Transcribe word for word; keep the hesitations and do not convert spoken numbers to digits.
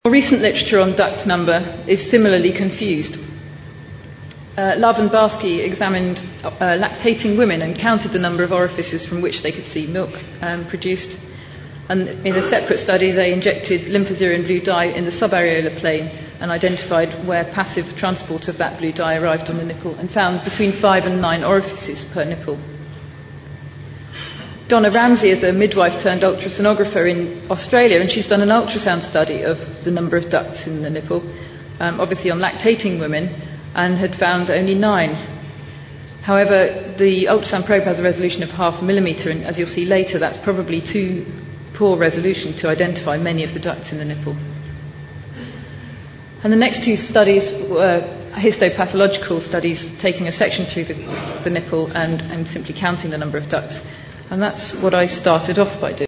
More recent literature on duct number is similarly confused. Uh, Love and Barsky examined uh, lactating women and counted the number of orifices from which they could see milk um, produced. And in a separate study, they injected lymphozyrin blue dye in the subareolar plane and identified where passive transport of that blue dye arrived on the nipple and found between five and nine orifices per nipple. Donna Ramsey is a midwife turned ultrasonographer in Australia, and she's done an ultrasound study of the number of ducts in the nipple, um, obviously on lactating women, and had found only nine. However, the ultrasound probe has a resolution of half a millimetre, and as you'll see later, that's probably too poor resolution to identify many of the ducts in the nipple. And the next two studies were histopathological studies, taking a section through the, the nipple and, and simply counting the number of ducts. And that's what I started off by doing.